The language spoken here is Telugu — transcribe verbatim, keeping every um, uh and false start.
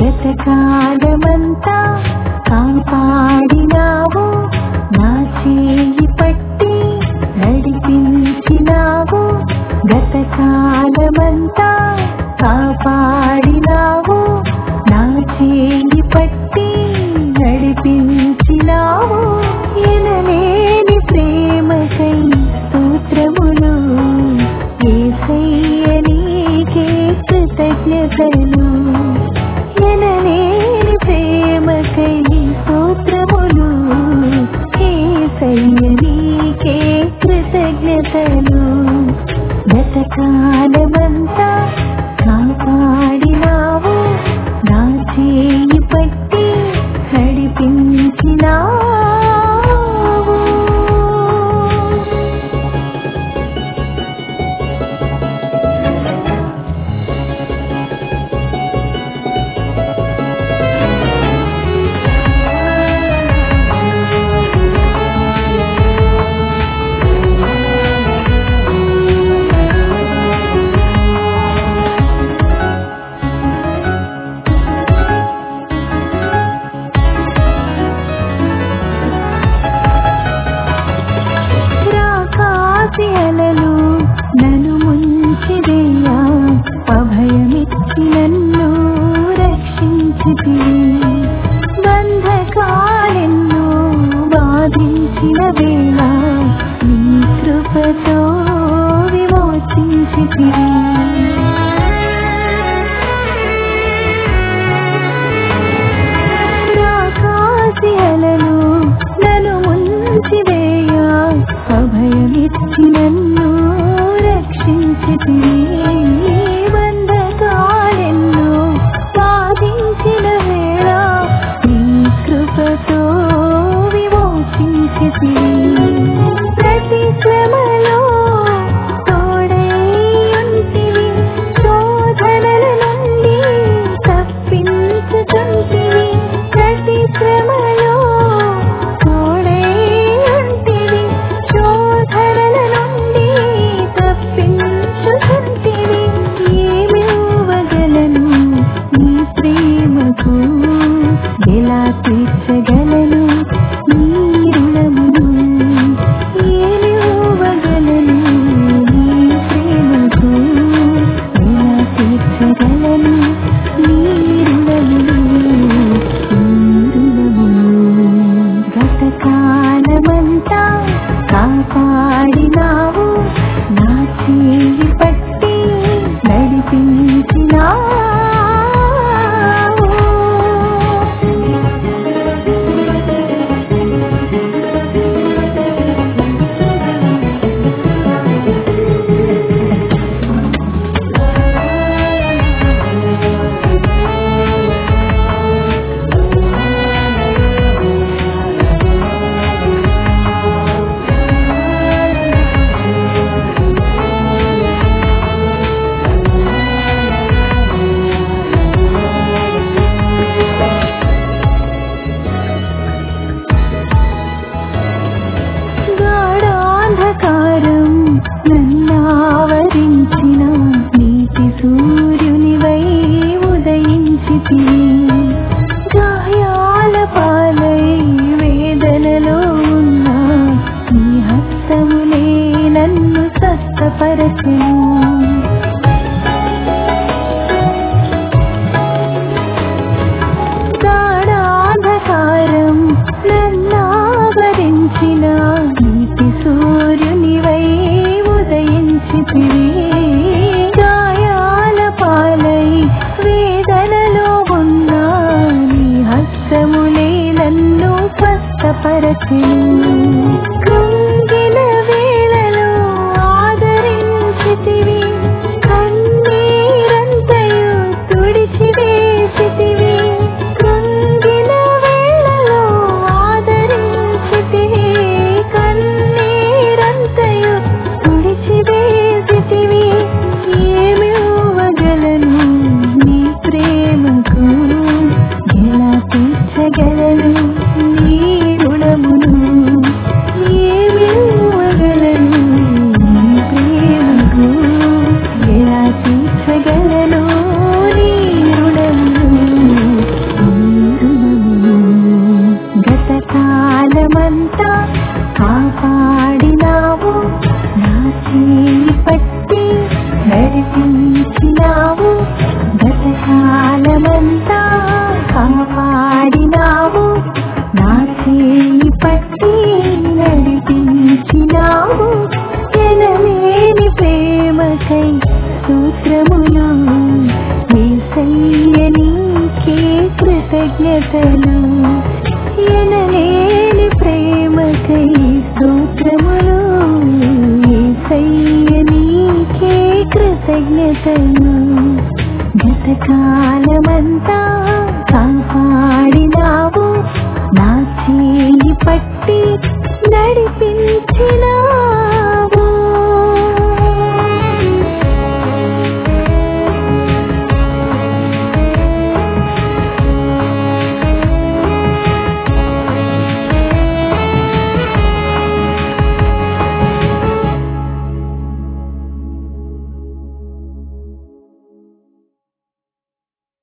గతకాలమంతా కాపాడినావు, నా చేయి పట్టి నడిపించినావు. గతకాలమంతా కాపాడినావు, నా చేయి పట్టి నడిపించినావు. ఎనలేని ప్రేమకై స్తోత్రములు, యేసయ్య నీకే కృతజ్ఞతలు. ఎనలేని ప్రేమకై స్తోత్రములు, యేసయ్య నీకే కృతజ్ఞతలు. గతకాలమంతా కాపాడినావు, నా చేయి పట్టి నడిపించినావు. అలలు నన్ను ముంచివేయా, అభయమిచ్చి నన్ను రక్షించితివి. బంధకాలెన్నో బాధించిన వేళ నీ కృపతో విమోచించితివి. రాకాసి అలలు నన్ను ముంచివేయా, అభయమిచ్చి నన్ను రక్షించితివి. బంధకాలెన్నో బాధించిన వేళ నీ కృపతో విమోచించితివి. ప్రతి శ్రమలో తోడై ఉంటివి, శోధనల నుండి తప్పించుచుంటివి. ప్రతి శ్రమలో తోడై ఉంటివి, శోధనల నుండి తప్పించుచుంటివి. ఏమివ్వగలను నీ ప్రేమకు, ఎలా తీర్చగలను నీ రుణమును. ఏమివ్వగలను నీ ప్రేమకు, ఎలా తీర్చగలను నీ రుణమును, నీ రుణమును. గతకాలమంతా కాపాడినావు, నా చేయి పట్టి నడిపించినావు. గాఢాంధకారం నన్నావరించిన నీతి సూర్యునివై ఉదయించితివి. గాయాల పాలై వేదనలో ఉన్న నీ హస్తములే నన్ను స్వస్థపరచెను. గాఢాంధకారం నన్నావరించిన నీతి సూర్యునివై ఉదయించితివి. గాయాల పాలై వేదనలో ఉన్న నీ హస్తములే నన్ను స్వస్థపరచెను. కృంగిన వేళలో ఆదరించితివి, కన్నీరంతయు తుడిచివేసితివి. కృంగిన వేళలో ఆదరించితివి, కన్నీరంతయు తుడిచివేసితివి. ఏమివ్వగలను నీ ప్రేమకు, ఎలా తీర్చగలను నీ రుణమును. స్తోత్రములు యేసయ్య నీకే కృతజ్ఞతలు ఎనలేని ప్రేమకై స్తోత్రములు యేసయ్య నీకే కృతజ్ఞతలు గతకాలమంతా